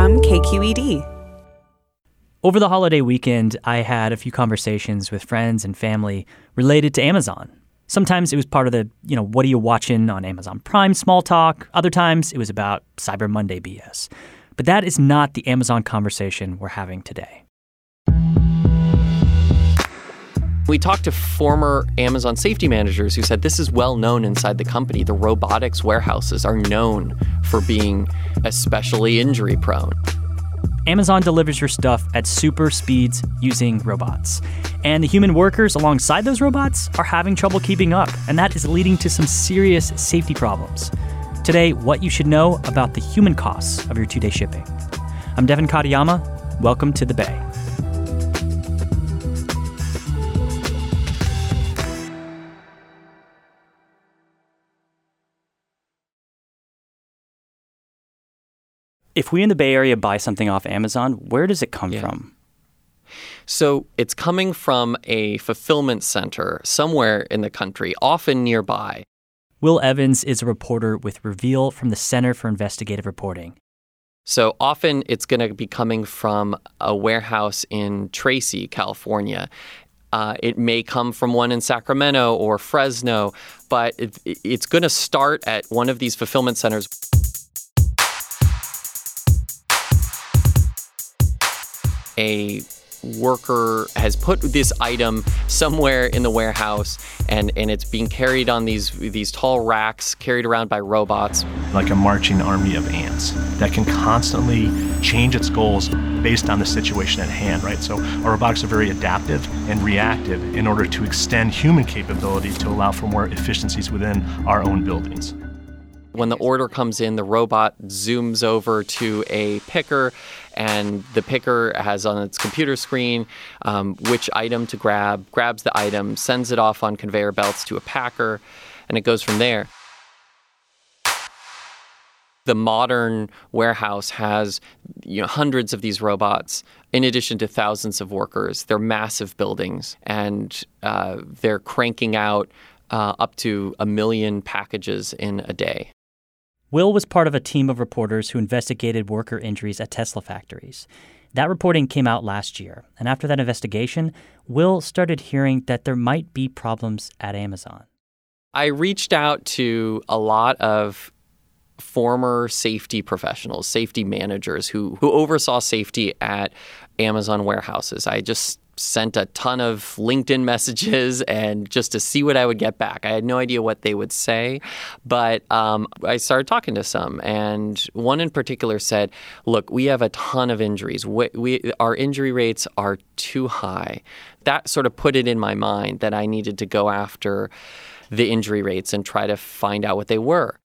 from KQED. Over the holiday weekend, I had a few conversations with friends and family related to Amazon. Sometimes it was part of the, what are you watching on Amazon Prime small talk. Other times it was about Cyber Monday BS. But that is not the Amazon conversation we're having today. We talked to former Amazon safety managers who said this is well known inside the company. The robotics warehouses are known for being especially injury prone. Amazon delivers your stuff at super speeds using robots. And the human workers alongside those robots are having trouble keeping up, and that is leading to some serious safety problems. Today, what you should know about the human costs of your two-day shipping. I'm Devin Katayama. Welcome to The Bay. If we in the Bay Area buy something off Amazon, where does it come from? So it's coming from a fulfillment center somewhere in the country, often nearby. Will Evans is a reporter with Reveal from the Center for Investigative Reporting. So often it's going to be coming from a warehouse in Tracy, California. It may come from one in Sacramento or Fresno, but it's going to start at one of these fulfillment centers. A worker has put this item somewhere in the warehouse, and it's being carried on these tall racks, carried around by robots. Like a marching army of ants that can constantly change its goals based on the situation at hand, right? So our robotics are very adaptive and reactive in order to extend human capability to allow for more efficiencies within our own buildings. When the order comes in, the robot zooms over to a picker, and the picker has on its computer screen which item to grabs the item, sends it off on conveyor belts to a packer, and it goes from there. The modern warehouse has hundreds of these robots, in addition to thousands of workers. They're massive buildings, and they're cranking out up to 1 million packages in a day. Will was part of a team of reporters who investigated worker injuries at Tesla factories. That reporting came out last year, and after that investigation, Will started hearing that there might be problems at Amazon. I reached out to a lot of former safety professionals, safety managers who oversaw safety at Amazon warehouses. I just sent a ton of LinkedIn messages and just to see what I would get back. I had no idea what they would say, but I started talking to some, and one in particular said, look, we have a ton of injuries. Our injury rates are too high. That sort of put it in my mind that I needed to go after the injury rates and try to find out what they were.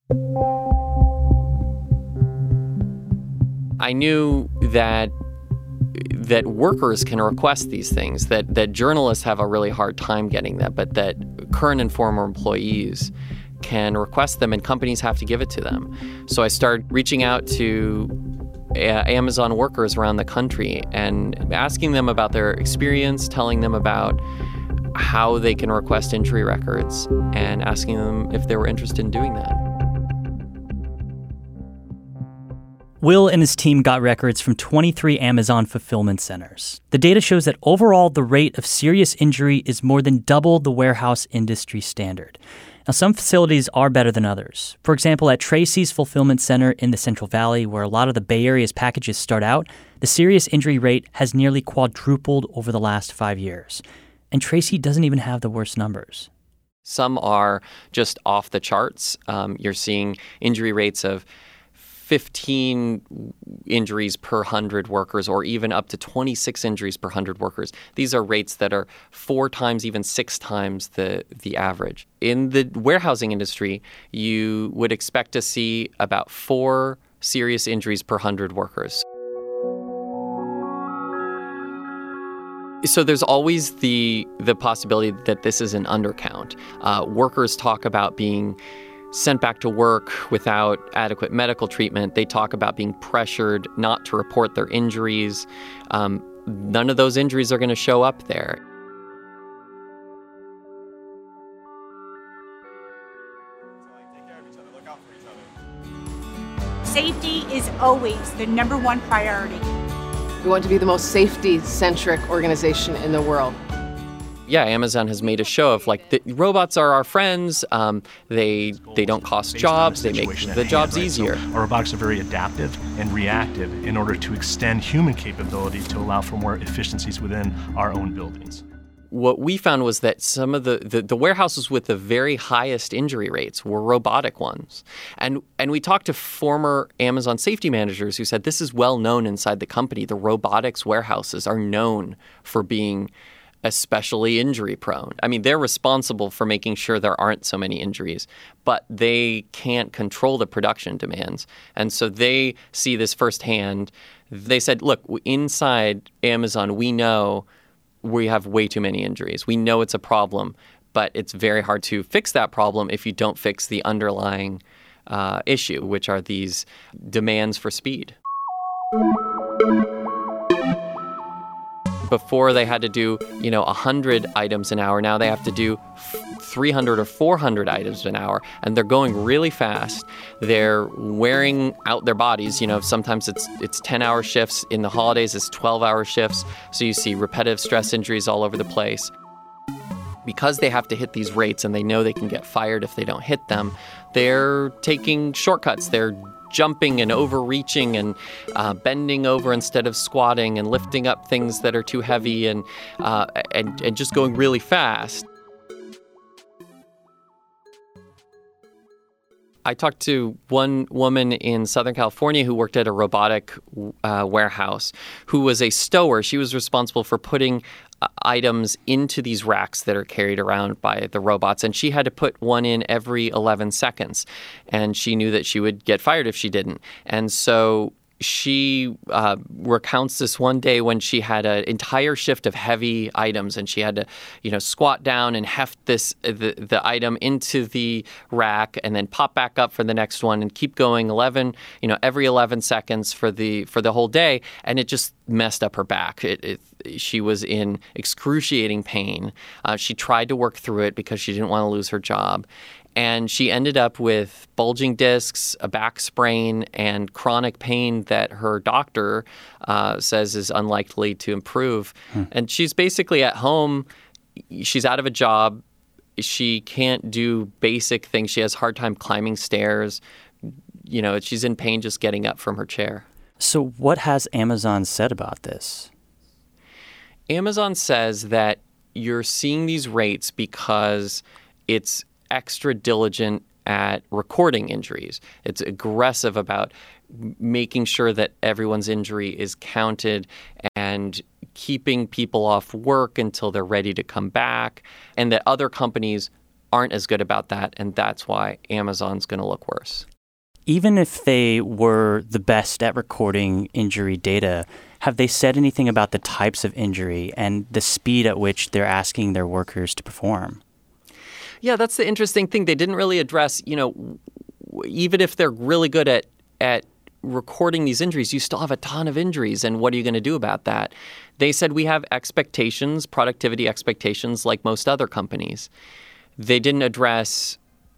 I knew that workers can request these things, that journalists have a really hard time getting them, but that current and former employees can request them and companies have to give it to them. So I started reaching out to Amazon workers around the country and asking them about their experience, telling them about how they can request injury records, and asking them if they were interested in doing that. Will and his team got records from 23 Amazon fulfillment centers. The data shows that overall, the rate of serious injury is more than double the warehouse industry standard. Now, some facilities are better than others. For example, at Tracy's fulfillment center in the Central Valley, where a lot of the Bay Area's packages start out, the serious injury rate has nearly quadrupled over the last 5 years. And Tracy doesn't even have the worst numbers. Some are just off the charts. You're seeing injury rates of 15 injuries per 100 workers, or even up to 26 injuries per 100 workers. These are rates that are 4 times, even 6 times the average. In the warehousing industry, you would expect to see about 4 serious injuries per 100 workers. So there's always the possibility that this is an undercount. Workers talk about being sent back to work without adequate medical treatment. They talk about being pressured not to report their injuries. None of those injuries are going to show up there. Safety is always the number one priority. We want to be the most safety-centric organization in the world. Yeah, Amazon has made a show of like the robots are our friends. They don't cost jobs. They make the jobs easier. So our robotics are very adaptive and reactive in order to extend human capability to allow for more efficiencies within our own buildings. What we found was that some of the warehouses with the very highest injury rates were robotic ones. And we talked to former Amazon safety managers who said this is well known inside the company. The robotics warehouses are known for being especially injury prone. I mean, they're responsible for making sure there aren't so many injuries, but they can't control the production demands. And so they see this firsthand. They said, look, inside Amazon, we know we have way too many injuries. We know it's a problem, but it's very hard to fix that problem if you don't fix the underlying issue, which are these demands for speed. Before they had to do, 100 items an hour. Now they have to do 300 or 400 items an hour, and they're going really fast. They're wearing out their bodies. Sometimes it's 10-hour shifts. In the holidays, it's 12-hour shifts. So you see repetitive stress injuries all over the place. Because they have to hit these rates and they know they can get fired if they don't hit them, they're taking shortcuts. They're jumping and overreaching and bending over instead of squatting and lifting up things that are too heavy and just going really fast. I talked to one woman in Southern California who worked at a robotic warehouse who was a stower. She was responsible for putting items into these racks that are carried around by the robots. And she had to put one in every 11 seconds. And she knew that she would get fired if she didn't. And so she recounts this one day when she had an entire shift of heavy items and she had to, squat down and heft the item into the rack and then pop back up for the next one and keep going every 11 seconds for the whole day. And it just messed up her back. She was in excruciating pain. She tried to work through it because she didn't want to lose her job. And she ended up with bulging discs, a back sprain, and chronic pain that her doctor says is unlikely to improve. And she's basically at home. She's out of a job. She can't do basic things. She has a hard time climbing stairs. She's in pain just getting up from her chair. So what has Amazon said about this? Amazon says that you're seeing these rates because it's extra diligent at recording injuries. It's aggressive about making sure that everyone's injury is counted and keeping people off work until they're ready to come back, and that other companies aren't as good about that, and that's why Amazon's going to look worse. Even if they were the best at recording injury data, have they said anything about the types of injury and the speed at which they're asking their workers to perform? Yeah, that's the interesting thing. They didn't really address, even if they're really good at recording these injuries, you still have a ton of injuries. And what are you going to do about that? They said we have expectations, productivity expectations, like most other companies. They didn't address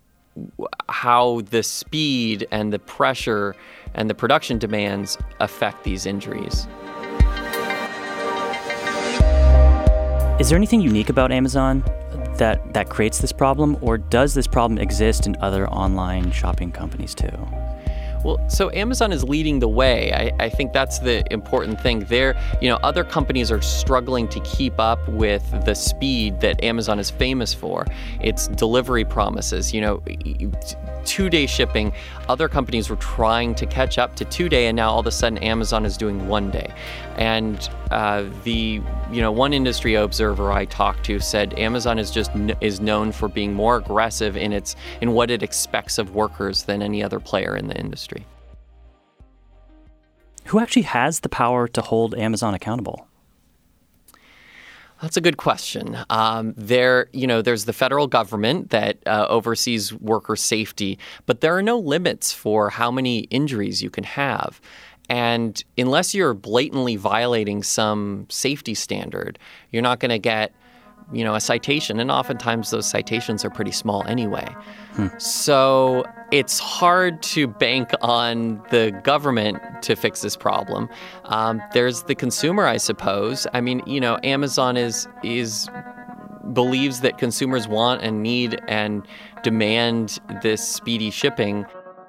how the speed and the pressure and the production demands affect these injuries. Is there anything unique about Amazon that creates this problem, or does this problem exist in other online shopping companies too? Well, so Amazon is leading the way. I think that's the important thing there. Other companies are struggling to keep up with the speed that Amazon is famous for. Its delivery promises, 2-day shipping. Other companies were trying to catch up to 2-day, and now all of a sudden Amazon is doing 1 day. And one industry observer I talked to said Amazon is known for being more aggressive in what it expects of workers than any other player in the industry. Who actually has the power to hold Amazon accountable? That's a good question. There's the federal government that oversees worker safety, but there are no limits for how many injuries you can have. And unless you're blatantly violating some safety standard, you're not going to get a citation, and oftentimes those citations are pretty small anyway. So it's hard to bank on the government to fix this problem. There's the consumer, I suppose. I mean, Amazon believes that consumers want and need and demand this speedy shipping.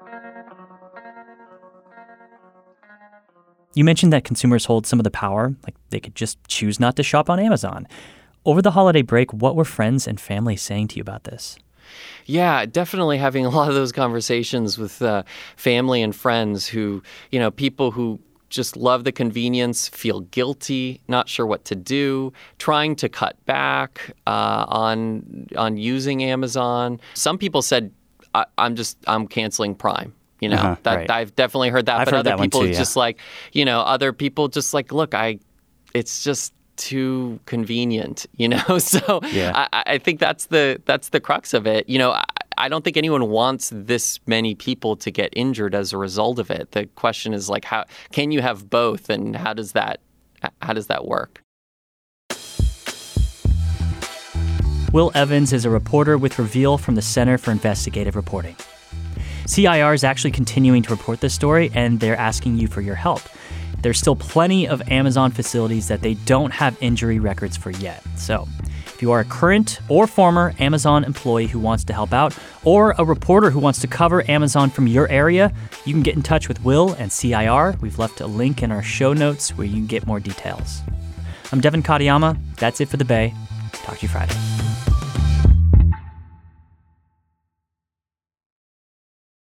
You mentioned that consumers hold some of the power, like they could just choose not to shop on Amazon. Over the holiday break, what were friends and family saying to you about this? Yeah, definitely having a lot of those conversations with family and friends who, people who just love the convenience, feel guilty, not sure what to do, trying to cut back on using Amazon. Some people said, I'm canceling Prime. Right. I've definitely heard that. I've but heard other that one people too, yeah. just like, other people just like, look, it's just too convenient, So Yeah. I think that's the crux of it. I don't think anyone wants this many people to get injured as a result of it. The question is like, how can you have both, and how does that work? Will Evans is a reporter with Reveal from the Center for Investigative Reporting. CIR is actually continuing to report this story, and they're asking you for your help. There's still plenty of Amazon facilities that they don't have injury records for yet. So if you are a current or former Amazon employee who wants to help out, or a reporter who wants to cover Amazon from your area, you can get in touch with Will and CIR. We've left a link in our show notes where you can get more details. I'm Devin Katayama. That's it for The Bay. Talk to you Friday.